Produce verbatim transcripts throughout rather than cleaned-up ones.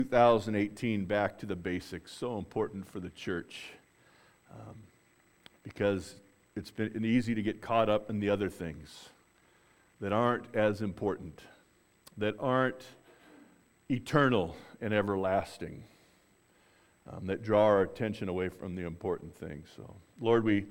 two thousand eighteen, back to the basics. So important for the church um, because it's been easy to get caught up in the other things that aren't as important, that aren't eternal and everlasting, um, that draw our attention away from the important things. So, Lord, we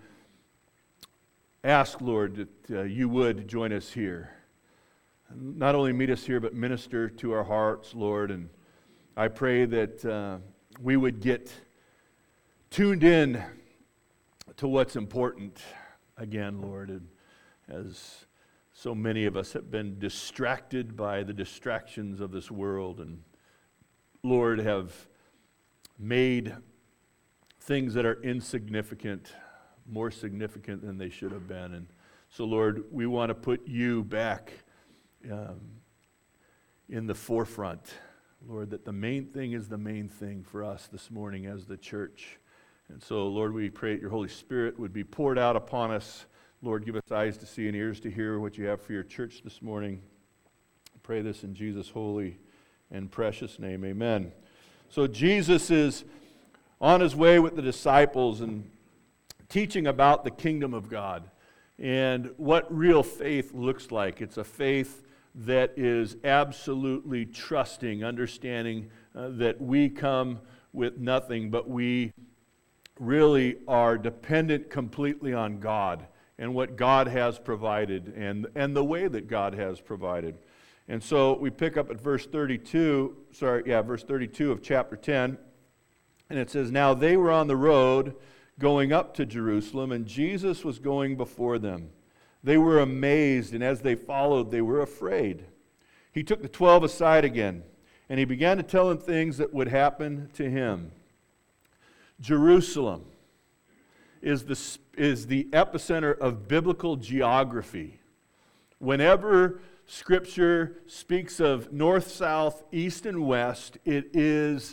ask, Lord, that uh, you would join us here. Not only meet us here, but minister to our hearts, Lord. And I pray that uh, we would get tuned in to what's important again, Lord. And as so many of us have been distracted by the distractions of this world, and Lord, have made things that are insignificant more significant than they should have been. And so, Lord, we want to put you back Um, in the forefront, Lord, that the main thing is the main thing for us this morning as the church. And so, Lord, we pray that your Holy Spirit would be poured out upon us. Lord, give us eyes to see and ears to hear what you have for your church this morning. I pray this in Jesus' holy and precious name. Amen. So Jesus is on his way with the disciples and teaching about the kingdom of God and what real faith looks like. It's a faith that is absolutely trusting, understanding uh, that we come with nothing, but we really are dependent completely on God and what God has provided and, and the way that God has provided. And so we pick up at verse thirty-two, sorry, yeah, verse thirty-two of chapter ten, and it says, "Now they were on the road going up to Jerusalem, and Jesus was going before them. They were amazed, and as they followed, they were afraid. He took the twelve aside again, and he began to tell them things that would happen to him." Jerusalem is the, is the epicenter of biblical geography. Whenever Scripture speaks of north, south, east, and west, it is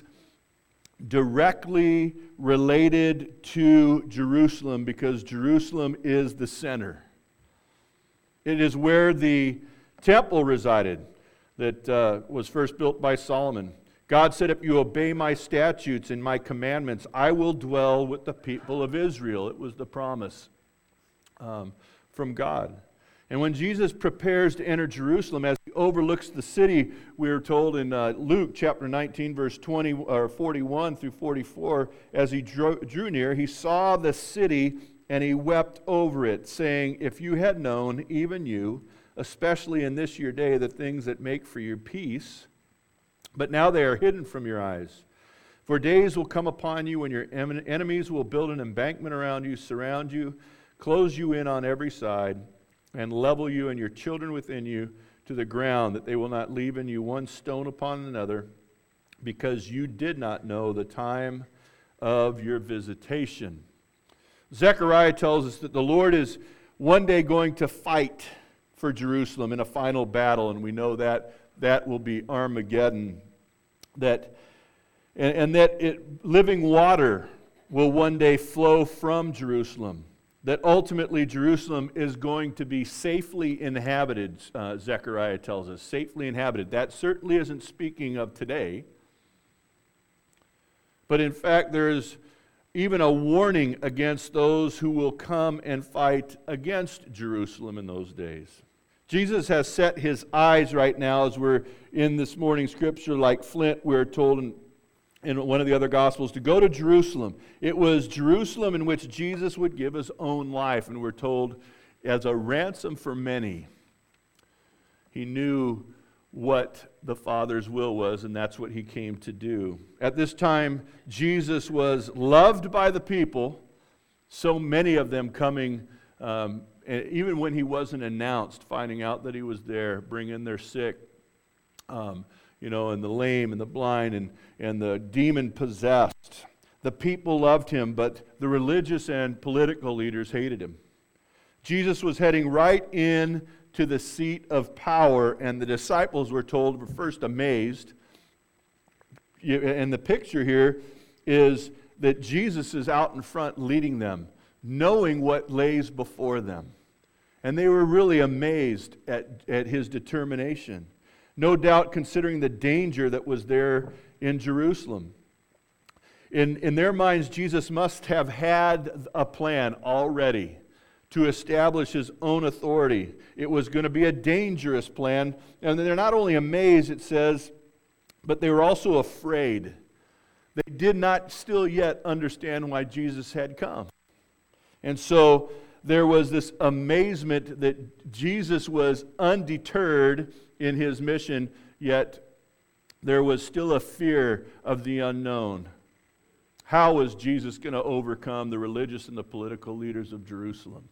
directly related to Jerusalem because Jerusalem is the center. It is where the temple resided that uh, was first built by Solomon. God said, "If you obey my statutes and my commandments, I will dwell with the people of Israel." It was the promise um, from God. And when Jesus prepares to enter Jerusalem, as he overlooks the city, we are told in uh, Luke chapter nineteen, verse twenty or forty-one through forty-four, as he drew, drew near, he saw the city and he wept over it, saying, "If you had known, even you, especially in this your day, the things that make for your peace, but now they are hidden from your eyes. For days will come upon you when your enemies will build an embankment around you, surround you, close you in on every side, and level you and your children within you to the ground, that they will not leave in you one stone upon another, because you did not know the time of your visitation." Zechariah tells us that the Lord is one day going to fight for Jerusalem in a final battle, and we know that that will be Armageddon. That and, and that it, living water will one day flow from Jerusalem. That ultimately Jerusalem is going to be safely inhabited, uh, Zechariah tells us, safely inhabited. That certainly isn't speaking of today. But in fact, there is even a warning against those who will come and fight against Jerusalem in those days. Jesus has set his eyes right now, as we're in this morning's scripture, like flint, we're told in in one of the other Gospels, to go to Jerusalem. It was Jerusalem in which Jesus would give his own life, and we're told as a ransom for many. He knew what the Father's will was, and that's what he came to do. At this time, Jesus was loved by the people, so many of them coming, um, even when he wasn't announced, finding out that he was there, bringing their sick, um, you know, and the lame and the blind and, and the demon-possessed. The people loved him, but the religious and political leaders hated him. Jesus was heading right in to the seat of power, and the disciples were told, were first amazed. And the picture here is that Jesus is out in front leading them, knowing what lays before them. And they were really amazed at, at his determination. no doubt considering the danger that was there in Jerusalem. In, in their minds, Jesus must have had a plan already to establish his own authority. It was going to be a dangerous plan. And they're not only amazed, it says, but they were also afraid. They did not still yet understand why Jesus had come. And so there was this amazement that Jesus was undeterred in his mission, yet there was still a fear of the unknown. How was Jesus going to overcome the religious and the political leaders of Jerusalem?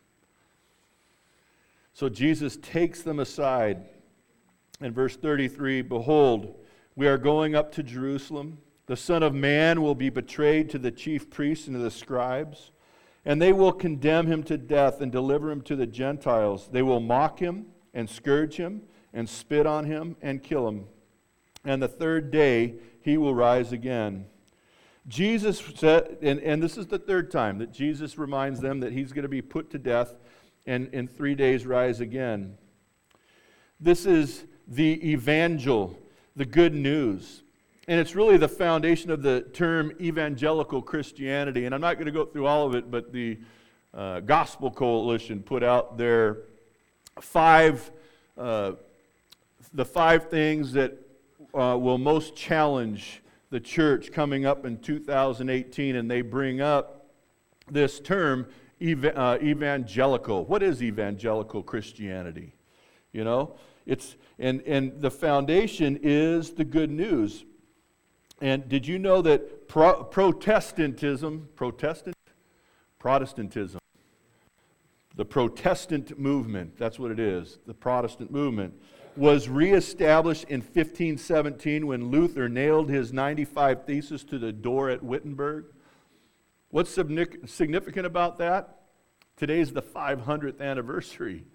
So Jesus takes them aside. In verse thirty-three, behold, we are going up to Jerusalem. The Son of Man will be betrayed to the chief priests and to the scribes, and they will condemn him to death and deliver him to the Gentiles. They will mock him and scourge him and spit on him and kill him. And the third day he will rise again. Jesus said, and, and this is the third time that Jesus reminds them that he's going to be put to death and in three days rise again. This is the evangel, the good news. And it's really the foundation of the term evangelical Christianity. And I'm not going to go through all of it, but the uh, Gospel Coalition put out their five, uh, the five things that uh, will most challenge the church coming up in two thousand eighteen, and they bring up this term ev- uh, evangelical. What is evangelical Christianity? You know, it's and and the foundation is the good news. And did you know that pro- Protestantism, Protestant, Protestantism, the Protestant movement, that's what it is, the Protestant movement, was reestablished in fifteen seventeen when Luther nailed his ninety-five Theses to the door at Wittenberg. What's significant about that? Today's the five hundredth anniversary,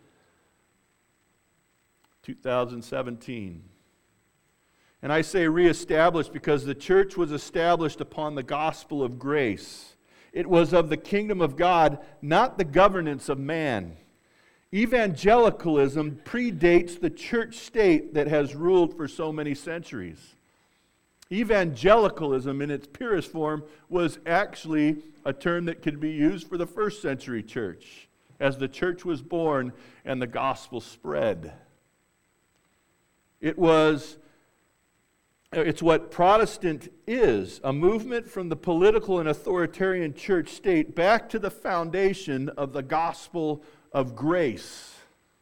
two thousand seventeen. And I say reestablished because the church was established upon the gospel of grace. It was of the kingdom of God, not the governance of man. Evangelicalism predates the church state that has ruled for so many centuries. Evangelicalism in its purest form was actually a term that could be used for the first century church, as the church was born and the gospel spread. It was, it's what Protestant is, a movement from the political and authoritarian church state back to the foundation of the gospel of grace.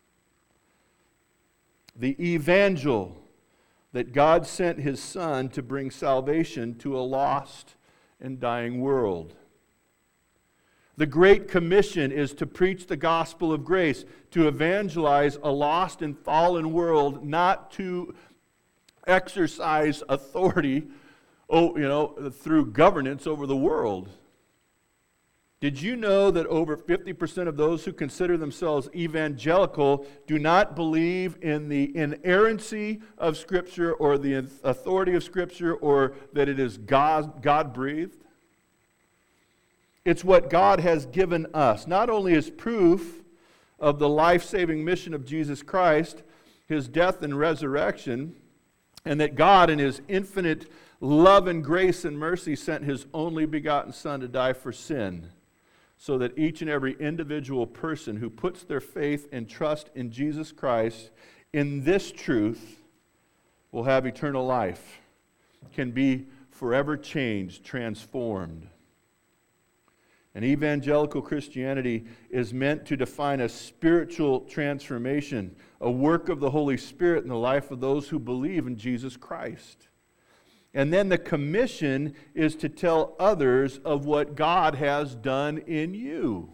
The evangel, that God sent his Son to bring salvation to a lost and dying world. The Great Commission is to preach the gospel of grace, to evangelize a lost and fallen world, not to exercise authority, oh, you know, through governance over the world. Did you know that over fifty percent of those who consider themselves evangelical do not believe in the inerrancy of Scripture or the authority of Scripture or that it is God, God-breathed? It's what God has given us, not only as proof of the life-saving mission of Jesus Christ, his death and resurrection, and that God in his infinite love and grace and mercy sent his only begotten Son to die for sin, so that each and every individual person who puts their faith and trust in Jesus Christ in this truth will have eternal life, can be forever changed, transformed. And evangelical Christianity is meant to define a spiritual transformation, a work of the Holy Spirit in the life of those who believe in Jesus Christ. And then the commission is to tell others of what God has done in you.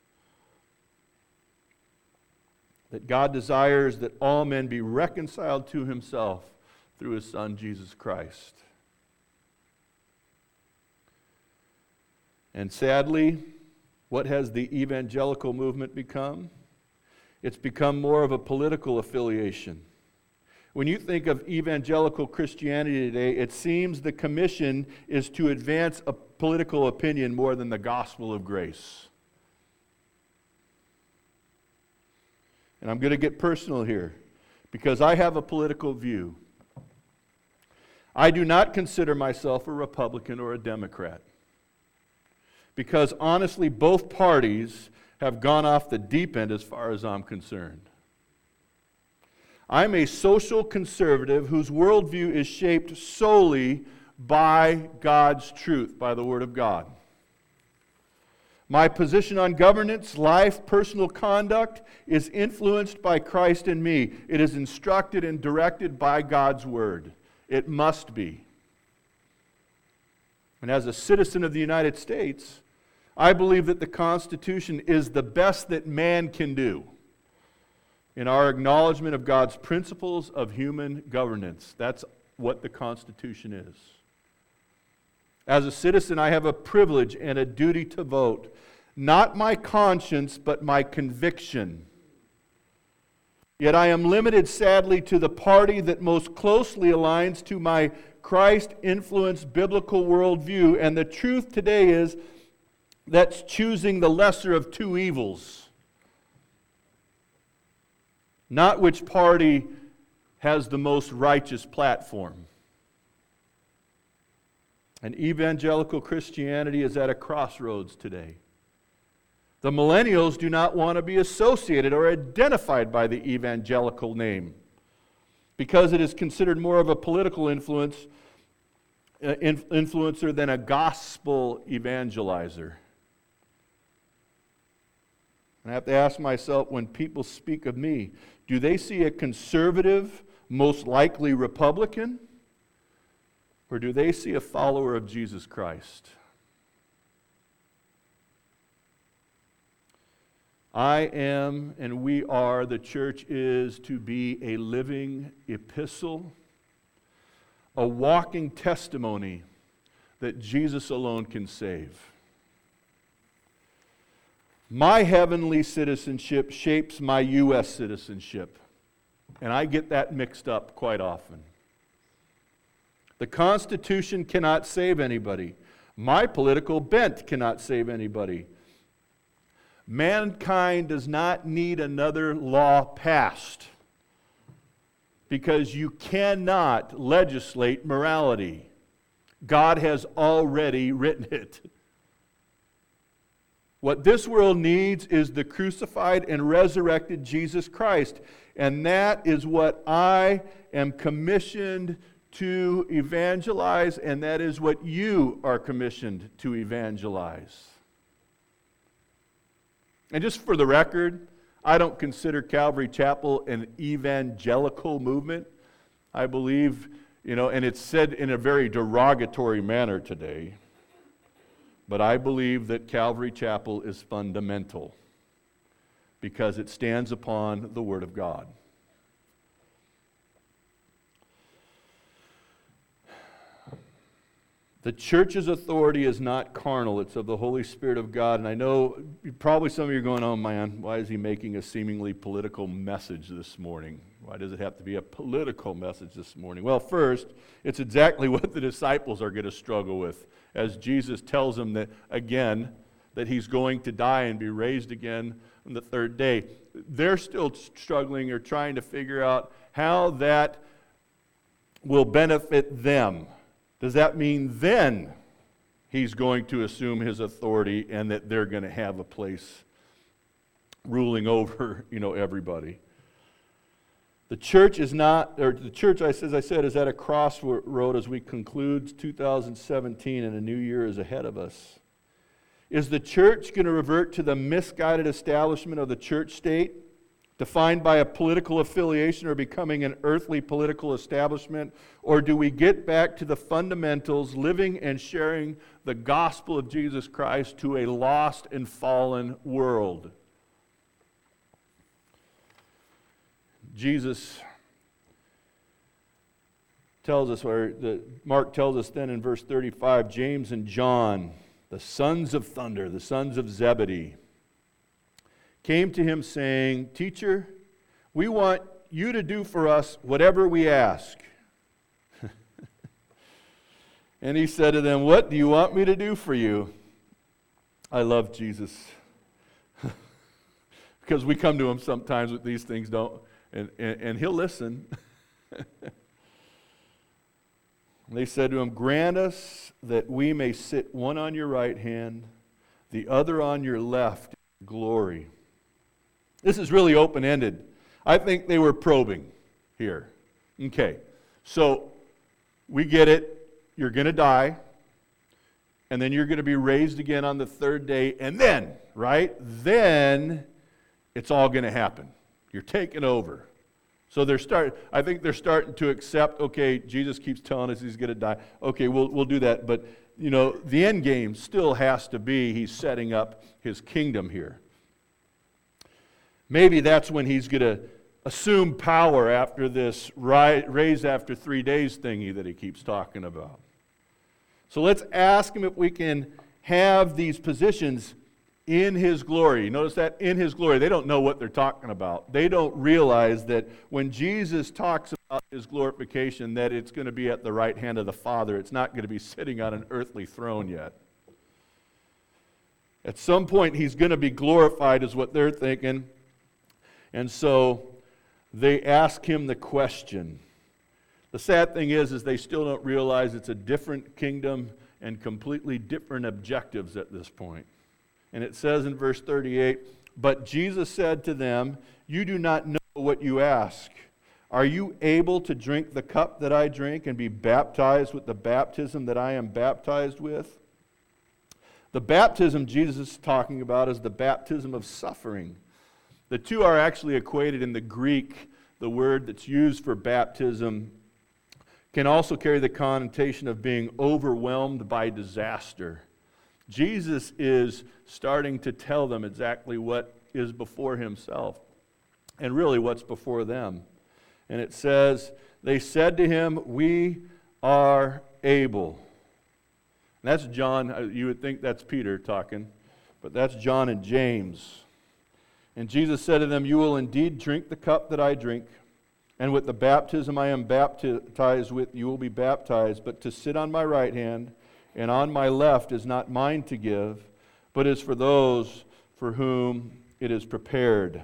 That God desires that all men be reconciled to himself through his Son, Jesus Christ. And sadly, what has the evangelical movement become? It's become more of a political affiliation. When you think of evangelical Christianity today, it seems the commission is to advance a political opinion more than the gospel of grace. And I'm going to get personal here, because I have a political view. I do not consider myself a Republican or a Democrat, because honestly, both parties have gone off the deep end as far as I'm concerned. I'm a social conservative whose worldview is shaped solely by God's truth, by the Word of God. My position on governance, life, personal conduct is influenced by Christ in me. It is instructed and directed by God's Word. It must be. And as a citizen of the United States, I believe that the Constitution is the best that man can do in our acknowledgement of God's principles of human governance. That's what the Constitution is. As a citizen, I have a privilege and a duty to vote. Not my conscience, but my conviction. Yet I am limited, sadly, to the party that most closely aligns to my Christ-influenced biblical worldview. And the truth today is that's choosing the lesser of two evils. Not which party has the most righteous platform. And evangelical Christianity is at a crossroads today. The millennials do not want to be associated or identified by the evangelical name because it is considered more of a political influence, uh, inf- influencer than a gospel evangelizer. And I have to ask myself, when people speak of me, do they see a conservative, most likely Republican, or do they see a follower of Jesus Christ? I am, and we are, the church is to be a living epistle, a walking testimony that Jesus alone can save. My heavenly citizenship shapes my U S citizenship, and I get that mixed up quite often. The Constitution cannot save anybody. My political bent cannot save anybody. Mankind does not need another law passed because you cannot legislate morality. God has already written it. What this world needs is the crucified and resurrected Jesus Christ, and that is what I am commissioned to evangelize, and that is what you are commissioned to evangelize. And just for the record, I don't consider Calvary Chapel an evangelical movement. I believe, you know, and it's said in a very derogatory manner today, but I believe that Calvary Chapel is fundamental because it stands upon the Word of God. The church's authority is not carnal, it's of the Holy Spirit of God. And I know probably some of you are going, oh man, why is he making a seemingly political message this morning? Why does it have to be a political message this morning? Well, first, it's exactly what the disciples are going to struggle with as Jesus tells them that, again, that he's going to die and be raised again on the third day. They're still struggling or trying to figure out how that will benefit them. Does that mean then he's going to assume his authority and that they're going to have a place ruling over, you know, everybody? The church is not, or the church, as I said, is at a crossroad as we conclude two thousand seventeen and a new year is ahead of us. Is the church going to revert to the misguided establishment of the church state, defined by a political affiliation or becoming an earthly political establishment? Or do we get back to the fundamentals, living and sharing the gospel of Jesus Christ to a lost and fallen world? Jesus tells us, or the, Mark tells us then in verse thirty-five, James and John, the sons of thunder, the sons of Zebedee, came to him saying, Teacher, we want you to do for us whatever we ask. And he said to them, what do you want me to do for you? I love Jesus. Because we come to him sometimes with these things, don't, and, and, and he'll listen. They said to him, "Grant us that we may sit one on your right hand, the other on your left in glory." This is really open-ended. I think they were probing here. Okay, so we get it. You're going to die, and then you're going to be raised again on the third day, and then, right, then it's all going to happen. You're taking over. So they're start. I think they're starting to accept, okay, Jesus keeps telling us he's going to die. Okay, we'll we'll do that. But, you know, the end game still has to be he's setting up his kingdom here. Maybe that's when he's going to assume power after this ri- raise after three days thingy that he keeps talking about. So let's ask him if we can have these positions in his glory. Notice that, in his glory. They don't know what they're talking about. They don't realize that when Jesus talks about his glorification, that it's going to be at the right hand of the Father. It's not going to be sitting on an earthly throne yet. At some point, he's going to be glorified, is what they're thinking. And so they ask him the question. The sad thing is, is they still don't realize it's a different kingdom and completely different objectives at this point. And it says in verse thirty-eight, "But Jesus said to them, 'You do not know what you ask. Are you able to drink the cup that I drink and be baptized with the baptism that I am baptized with?'" The baptism Jesus is talking about is the baptism of suffering. The two are actually equated in the Greek. The word that's used for baptism can also carry the connotation of being overwhelmed by disaster. Jesus is starting to tell them exactly what is before himself and really what's before them. And it says, they said to him, "We are able." And that's John. You would think that's Peter talking, but that's John and James. And Jesus said to them, "You will indeed drink the cup that I drink, and with the baptism I am baptized with, you will be baptized. But to sit on my right hand and on my left is not mine to give, but is for those for whom it is prepared."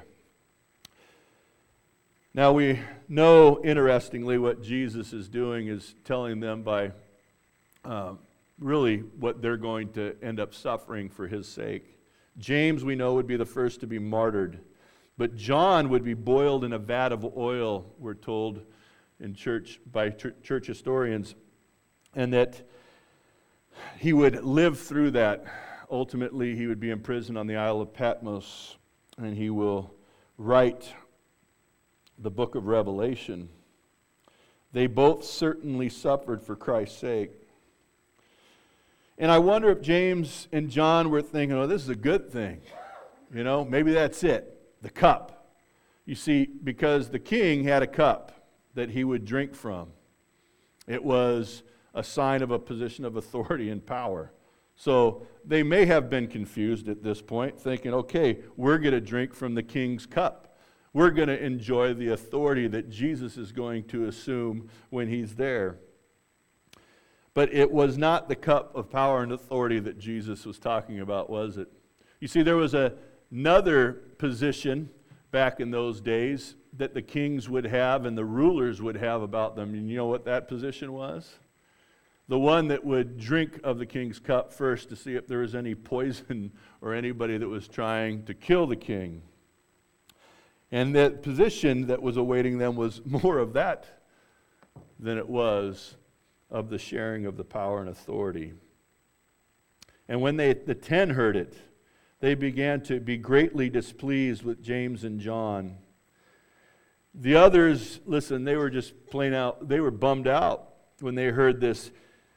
Now we know, interestingly, what Jesus is doing is telling them by uh, really what they're going to end up suffering for his sake. James, we know, would be the first to be martyred. But John would be boiled in a vat of oil, we're told in church by ch- church historians, and that he would live through that. Ultimately, he would be imprisoned on the Isle of Patmos, and he will write the book of Revelation. They both certainly suffered for Christ's sake. And I wonder if James and John were thinking, oh, this is a good thing. You know, maybe that's it, the cup. You see, because the king had a cup that he would drink from. It was a sign of a position of authority and power. So they may have been confused at this point, thinking, okay, we're going to drink from the king's cup. We're going to enjoy the authority that Jesus is going to assume when he's there. But it was not the cup of power and authority that Jesus was talking about, was it? You see, there was a, another position back in those days that the kings would have and the rulers would have about them. And you know what that position was? The one that would drink of the king's cup first to see if there was any poison or anybody that was trying to kill the king. And that position that was awaiting them was more of that than it was of the sharing of the power and authority. And when they, the ten heard it, they began to be greatly displeased with James and John. The others, listen, they were just plain out, they were bummed out when they heard this.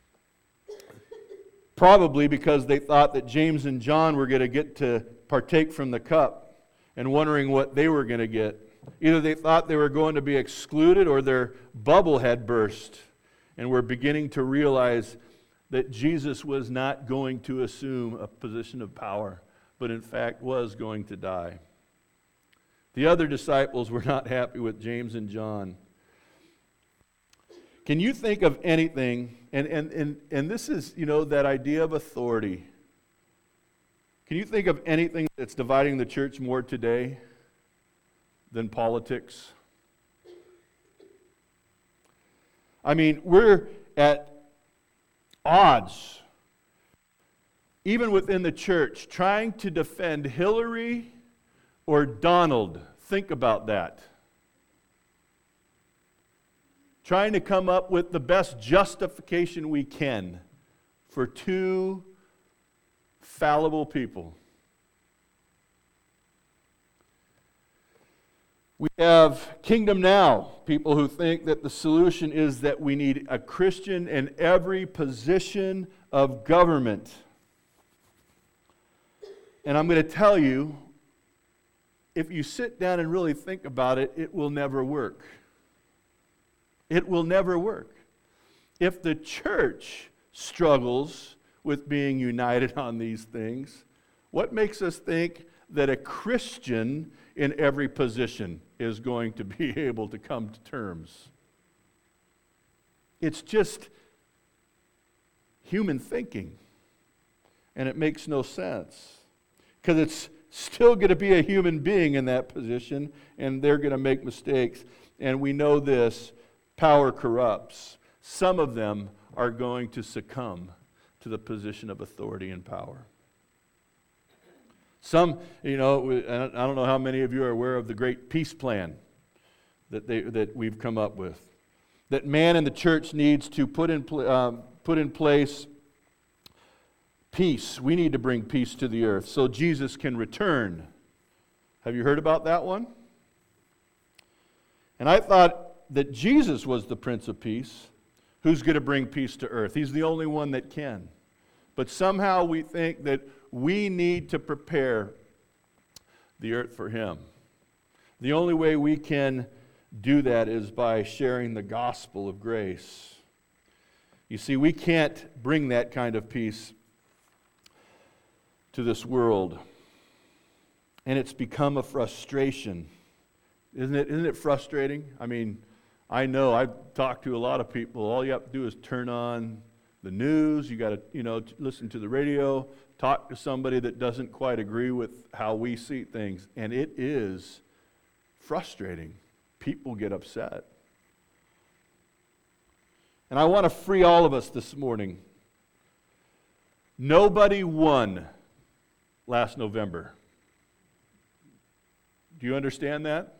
Probably because they thought that James and John were going to get to partake from the cup and wondering what they were going to get. Either they thought they were going to be excluded or their bubble had burst and were beginning to realize that Jesus was not going to assume a position of power, but in fact was going to die. The other disciples were not happy with James and John. Can you think of anything, and, and, and, and this is, you know, that idea of authority. Can you think of anything that's dividing the church more today than politics? I mean, we're at odds, even within the church, trying to defend Hillary or Donald. Think about that. Trying to come up with the best justification we can for two fallible people. We have Kingdom Now, people who think that the solution is that we need a Christian in every position of government. And I'm going to tell you, if you sit down and really think about it, it will never work. It will never work. If the church struggles with being united on these things, what makes us think that a Christian in every position is going to be able to come to terms? It's just human thinking, and it makes no sense. Because it's still going to be a human being in that position, and they're going to make mistakes. And we know this, power corrupts. Some of them are going to succumb to the position of authority and power. Some, you know, I don't know how many of you are aware of the great peace plan that they that we've come up with. That man in the church needs to put in pl- uh, put in place peace. We need to bring peace to the earth so Jesus can return. Have you heard about that one? And I thought that Jesus was the Prince of Peace. Who's going to bring peace to earth? He's the only one that can. But somehow we think that we need to prepare the earth for Him. The only way we can do that is by sharing the gospel of grace. You see, we can't bring that kind of peace to this world. And it's become a frustration. Isn't it, isn't it frustrating? I mean, I know I've talked to a lot of people. All you have to do is turn on the news. You got to, you know, listen to the radio, talk to somebody that doesn't quite agree with how we see things. And it is frustrating. People get upset. And I want to free all of us this morning. Nobody won last November. Do you understand that?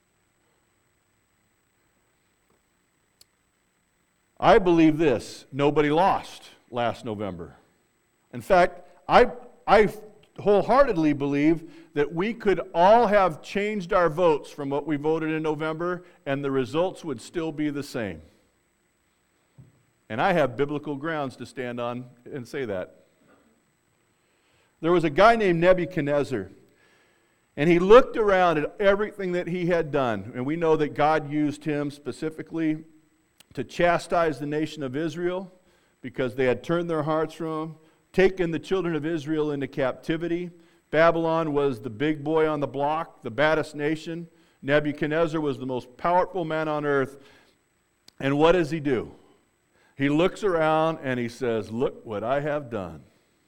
I believe this, nobody lost last November. In fact, I, I wholeheartedly believe that we could all have changed our votes from what we voted in November, and the results would still be the same. And I have biblical grounds to stand on and say that. There was a guy named Nebuchadnezzar, and he looked around at everything that he had done, and we know that God used him specifically to chastise the nation of Israel because they had turned their hearts from him, taken the children of Israel into captivity. Babylon was the big boy on the block, the baddest nation. Nebuchadnezzar was the most powerful man on earth. And what does he do? He looks around and he says, "Look what I have done."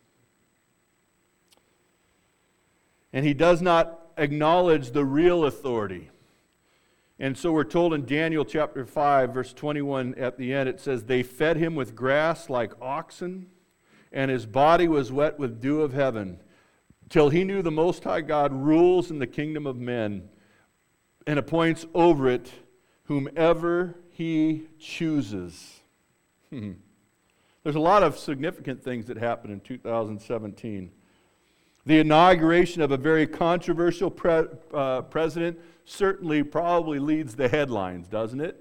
And he does not acknowledge the real authority. And so we're told in Daniel chapter five, verse twenty-one at the end, it says, "They fed him with grass like oxen, and his body was wet with dew of heaven, till he knew the Most High God rules in the kingdom of men, and appoints over it whomever he chooses." There's a lot of significant things that happened in two thousand seventeen. The inauguration of a very controversial pre- uh, president certainly probably leads the headlines, doesn't it?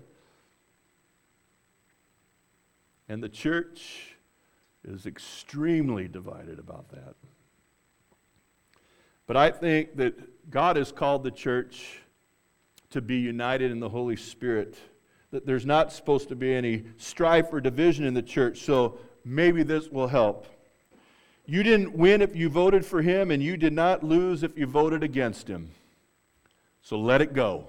And the church is extremely divided about that. But I think that God has called the church to be united in the Holy Spirit, that there's not supposed to be any strife or division in the church, so maybe this will help. You didn't win if you voted for him, and you did not lose if you voted against him. So let it go.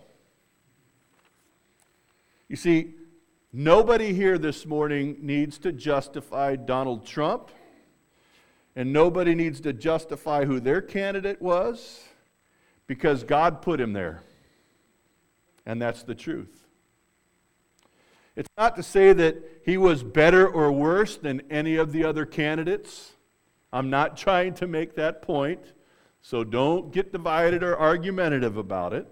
You see, nobody here this morning needs to justify Donald Trump, and nobody needs to justify who their candidate was, because God put him there. And that's the truth. It's not to say that he was better or worse than any of the other candidates. I'm not trying to make that point, so don't get divided or argumentative about it.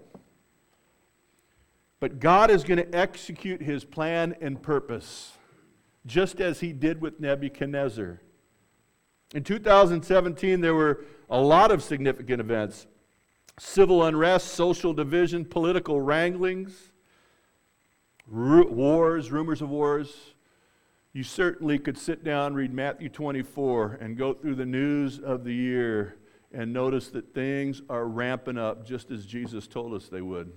But God is going to execute his plan and purpose, just as he did with Nebuchadnezzar. In two thousand seventeen, there were a lot of significant events. Civil unrest, social division, political wranglings, ru- wars, rumors of wars. You certainly could sit down, read Matthew twenty-four, and go through the news of the year and notice that things are ramping up just as Jesus told us they would.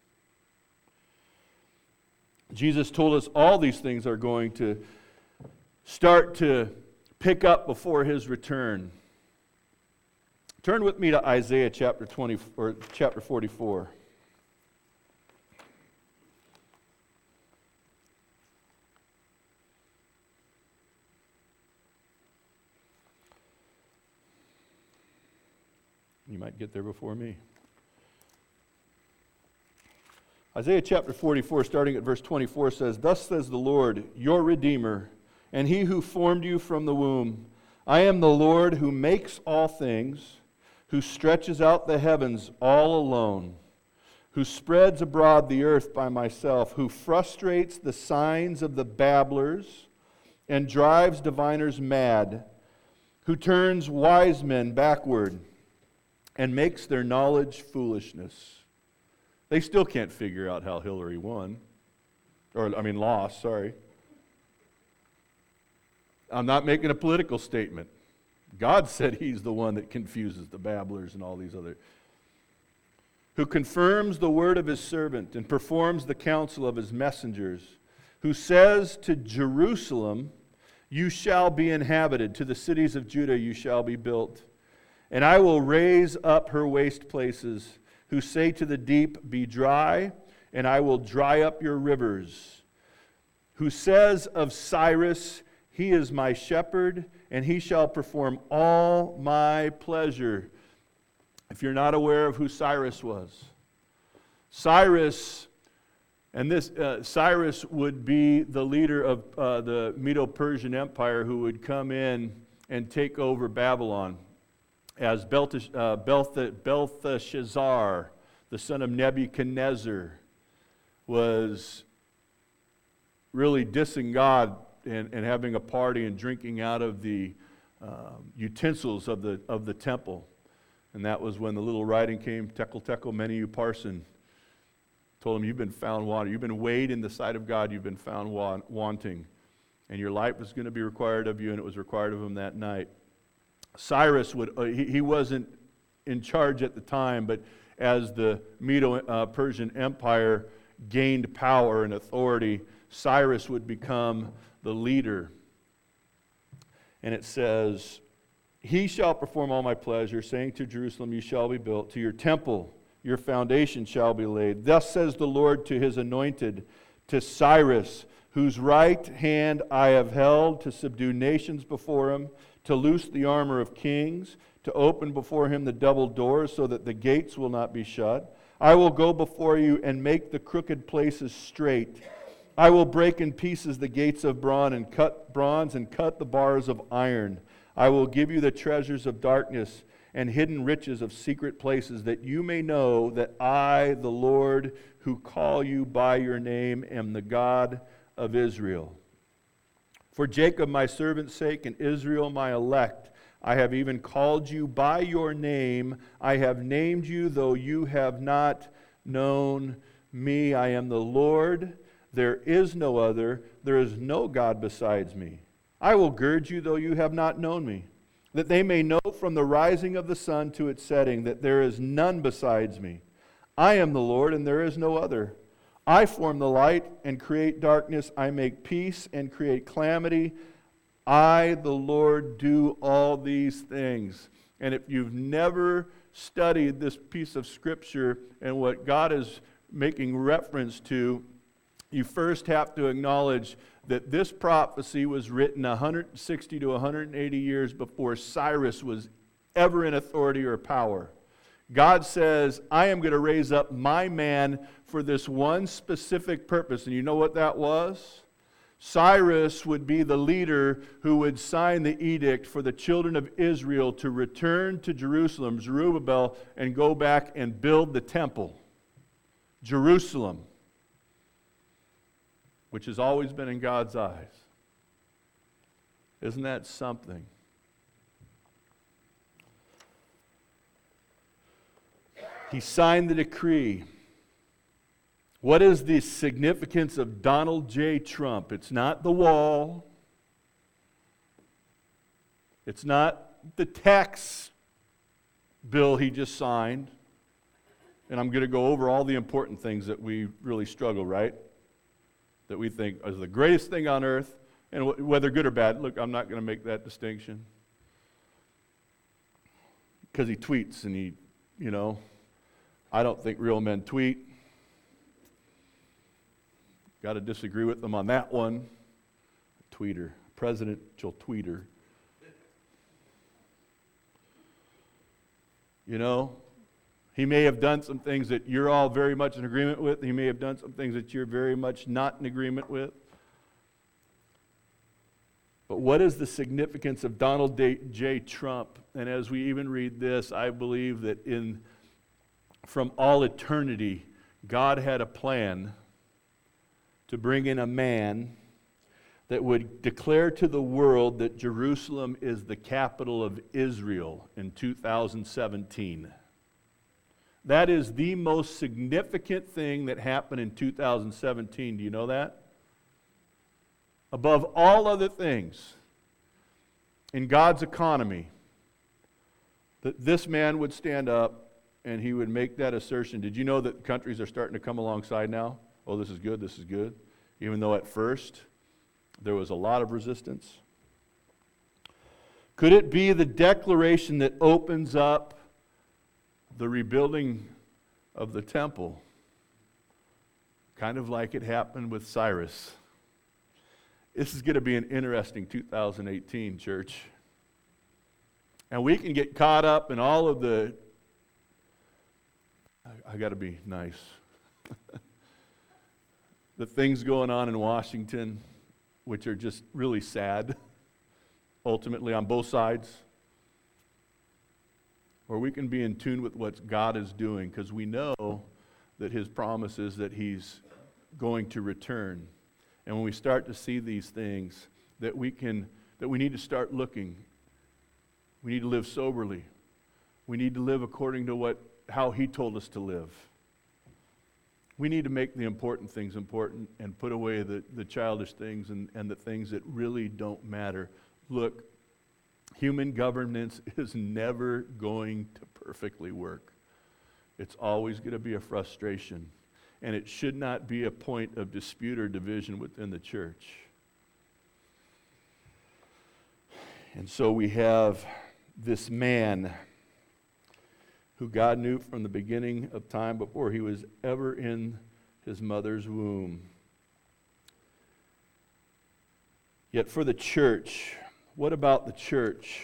Jesus told us all these things are going to start to pick up before his return. Turn with me to Isaiah chapter twenty or chapter forty-four. You might get there before me. Isaiah chapter forty-four, starting at verse twenty-four, says, "Thus says the Lord, your Redeemer, and he who formed you from the womb. I am the Lord who makes all things, who stretches out the heavens all alone, who spreads abroad the earth by myself, who frustrates the signs of the babblers and drives diviners mad, who turns wise men backward and makes their knowledge foolishness." They still can't figure out how Hillary won. Or, I mean, lost, sorry. I'm not making a political statement. God said he's the one that confuses the babblers and all these other. Who confirms the word of his servant and performs the counsel of his messengers. Who says to Jerusalem, you shall be inhabited. To the cities of Judah you shall be built. And I will raise up her waste places. Who say to the deep, be dry, and I will dry up your rivers. Who says of Cyrus, he is my shepherd, and he shall perform all my pleasure. If you're not aware of who Cyrus was, Cyrus, and this uh, Cyrus would be the leader of uh, the Medo-Persian Empire who would come in and take over Babylon. As Beltesh, uh, Belth- Belteshazzar, the son of Nebuchadnezzar, was really dissing God and, and having a party and drinking out of the uh, utensils of the of the temple. And that was when the little writing came, Tekel, Tekel, mene upharsin. Told him, you've been found wanting. You've been weighed in the sight of God. You've been found wa- wanting. And your life was going to be required of you, and it was required of him that night. Cyrus, would uh, he, he wasn't in charge at the time, but as the Medo-Persian Empire gained power and authority, Cyrus would become the leader. And it says, he shall perform all my pleasure, saying to Jerusalem, you shall be built. To your temple, your foundation shall be laid. Thus says the Lord to his anointed, to Cyrus, whose right hand I have held to subdue nations before him, to loose the armor of kings, to open before him the double doors so that the gates will not be shut. I will go before you and make the crooked places straight. I will break in pieces the gates of bronze and cut bronze and cut the bars of iron. I will give you the treasures of darkness and hidden riches of secret places, that you may know that I, the Lord, who call you by your name, am the God of Israel. For Jacob my servant's sake and Israel my elect, I have even called you by your name. I have named you, though you have not known me. I am the Lord. There is no other. There is no God besides me. I will gird you, though you have not known me, that they may know from the rising of the sun to its setting that there is none besides me. I am the Lord, and there is no other. I form the light and create darkness. I make peace and create calamity. I, the Lord, do all these things. And if you've never studied this piece of Scripture and what God is making reference to, you first have to acknowledge that this prophecy was written one hundred sixty to one hundred eighty years before Cyrus was ever in authority or power. God says, I am going to raise up my man for this one specific purpose. And you know what that was? Cyrus would be the leader who would sign the edict for the children of Israel to return to Jerusalem, Zerubbabel, and go back and build the temple. Jerusalem, which has always been in God's eyes. Isn't that something? He signed the decree. What is the significance of Donald J. Trump? It's not the wall. It's not the tax bill he just signed. And I'm going to go over all the important things that we really struggle, right? That we think is the greatest thing on earth, and wh- whether good or bad. Look, I'm not going to make that distinction. Because he tweets and he, you know, I don't think real men tweet. Got to disagree with them on that one. Tweeter, presidential tweeter. You know, he may have done some things that you're all very much in agreement with. He may have done some things that you're very much not in agreement with. But what is the significance of Donald J. Trump? And as we even read this, I believe that in from all eternity, God had a plan to bring in a man that would declare to the world that Jerusalem is the capital of Israel in two thousand seventeen. That is the most significant thing that happened in two thousand seventeen. Do you know that? Above all other things in God's economy, that this man would stand up and he would make that assertion. Did you know that countries are starting to come alongside now? Oh, this is good, this is good. Even though at first there was a lot of resistance. Could it be the declaration that opens up the rebuilding of the temple? Kind of like it happened with Cyrus. This is going to be an interesting two thousand eighteen, church. And we can get caught up in all of the, I, I got to be nice. The things going on in Washington, which are just really sad, ultimately on both sides. Or we can be in tune with what God is doing, because we know that His promise is that He's going to return. And when we start to see these things, that we can, that we need to start looking. We need to live soberly. We need to live according to what, how He told us to live. We need to make the important things important and put away the, the childish things and, and the things that really don't matter. Look, human governance is never going to perfectly work. It's always going to be a frustration. And it should not be a point of dispute or division within the church. And so we have this man who God knew from the beginning of time before he was ever in his mother's womb. Yet for the church, what about the church?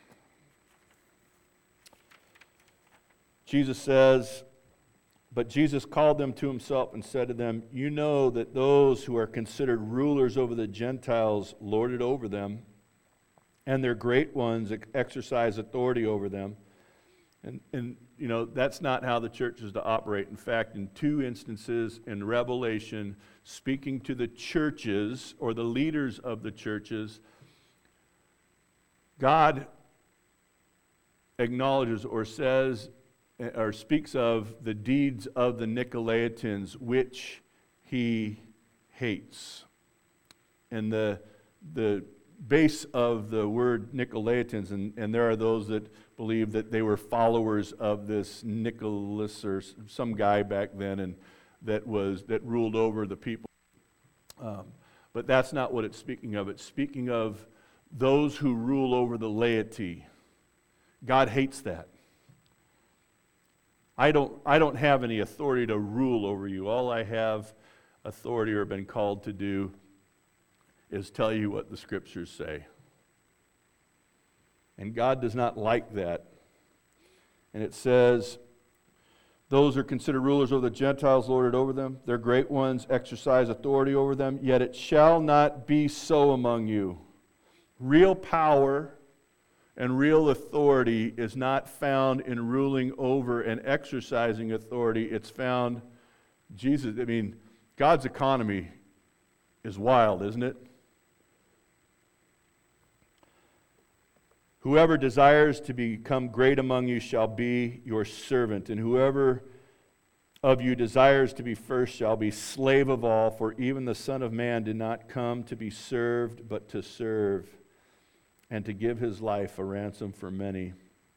Jesus says, but Jesus called them to Himself and said to them, you know that those who are considered rulers over the Gentiles lord it over them, and their great ones exercise authority over them. And, and, you know, that's not how the church is to operate. In fact, in two instances in Revelation, speaking to the churches or the leaders of the churches, God acknowledges or says or speaks of the deeds of the Nicolaitans, which He hates. And the the base of the word Nicolaitans, and, and there are those that believe that they were followers of this Nicholas or some guy back then, and that was that ruled over the people. Um, but that's not what it's speaking of. It's speaking of those who rule over the laity. God hates that. I don't, I don't have any authority to rule over you. All I have authority or been called to do is tell you what the Scriptures say. And God does not like that. And it says Those are considered rulers over the Gentiles, lord it over them. Their great ones exercise authority over them. Yet it shall not be so among you. Real power and real authority is not found in ruling over and exercising authority. It's found, Jesus, I mean, God's economy is wild, isn't it? Whoever desires to become great among you shall be your servant, and whoever of you desires to be first shall be slave of all, for even the Son of Man did not come to be served, but to serve, and to give his life a ransom for many.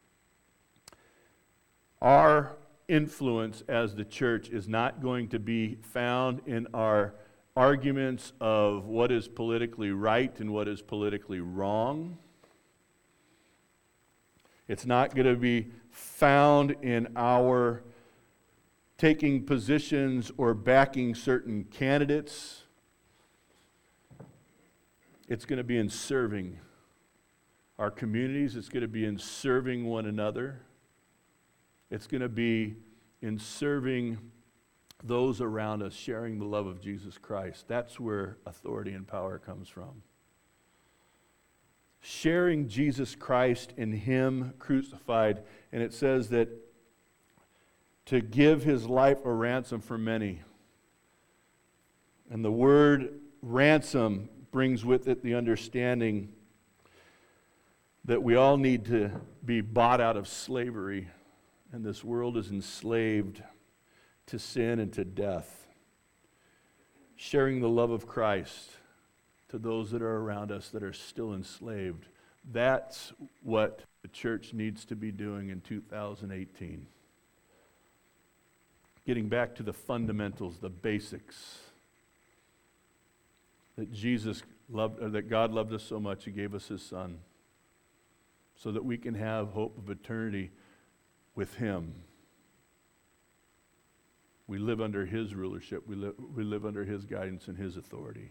Our influence as the church is not going to be found in our arguments of what is politically right and what is politically wrong. It's not going to be found in our taking positions or backing certain candidates. It's going to be in serving our communities. It's going to be in serving one another. It's going to be in serving those around us, sharing the love of Jesus Christ. That's where authority and power comes from. Sharing Jesus Christ and Him crucified. And it says that to give His life a ransom for many. And the word ransom brings with it the understanding that we all need to be bought out of slavery. And this world is enslaved to sin and to death. Sharing the love of Christ to those that are around us that are still enslaved. That's what the church needs to be doing in two thousand eighteen. Getting back to the fundamentals, the basics. That Jesus loved, or that God loved us so much, He gave us His Son, so that we can have hope of eternity with Him. We live under His rulership. We live, we live under His guidance and His authority.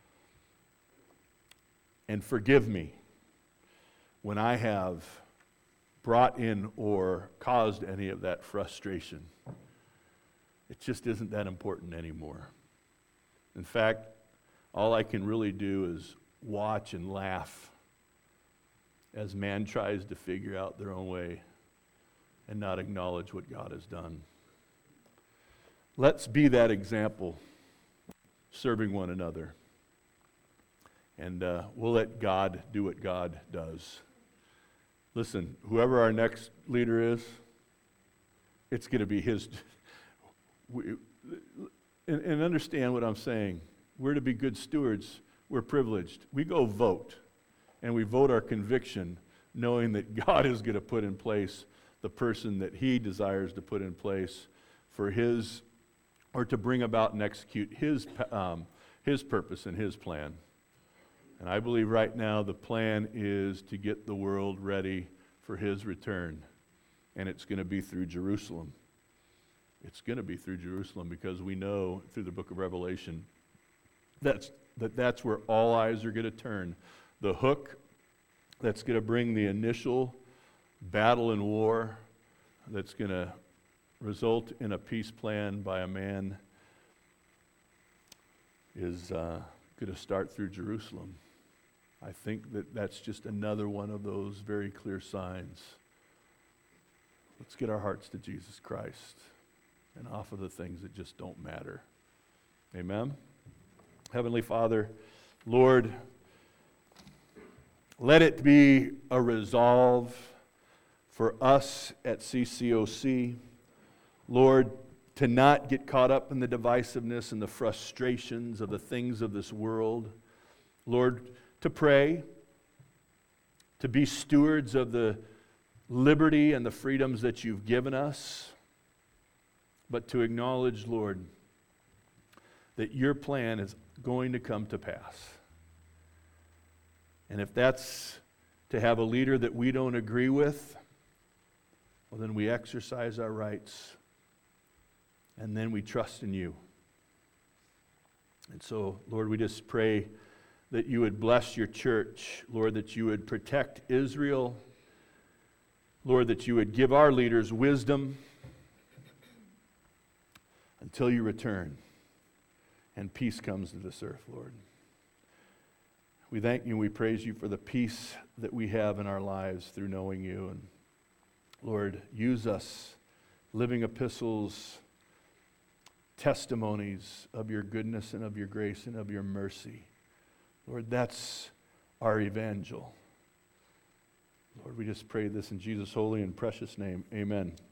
And forgive me when I have brought in or caused any of that frustration. It just isn't that important anymore. In fact, all I can really do is watch and laugh as man tries to figure out their own way and not acknowledge what God has done. Let's be that example, serving one another. And uh, we'll let God do what God does. Listen, whoever our next leader is, it's going to be His. We, and, and understand what I'm saying. We're to be good stewards. We're privileged. We go vote, and we vote our conviction, knowing that God is going to put in place the person that He desires to put in place for His, or to bring about and execute His, um, His purpose and His plan. And I believe right now the plan is to get the world ready for His return. And it's going to be through Jerusalem. It's going to be through Jerusalem because we know through the book of Revelation that's, that that's where all eyes are going to turn. The hook that's going to bring the initial battle and war that's going to result in a peace plan by a man is uh, going to start through Jerusalem. I think that that's just another one of those very clear signs. Let's get our hearts to Jesus Christ and off of the things that just don't matter. Amen? Heavenly Father, Lord, let it be a resolve for us at C C O C, Lord, to not get caught up in the divisiveness and the frustrations of the things of this world. Lord, to pray, to be stewards of the liberty and the freedoms that You've given us, but to acknowledge, Lord, that Your plan is going to come to pass. And if that's to have a leader that we don't agree with, well, then we exercise our rights, and then we trust in You. And so, Lord, we just pray that You would bless Your church, Lord, that You would protect Israel, Lord, that You would give our leaders wisdom, until you return and peace comes to this earth, Lord. We thank you and we praise you for the peace that we have in our lives through knowing you. And Lord, use us, living epistles, testimonies of your goodness and of your grace and of your mercy. Lord, that's our evangel. Lord, we just pray this in Jesus' holy and precious name. Amen.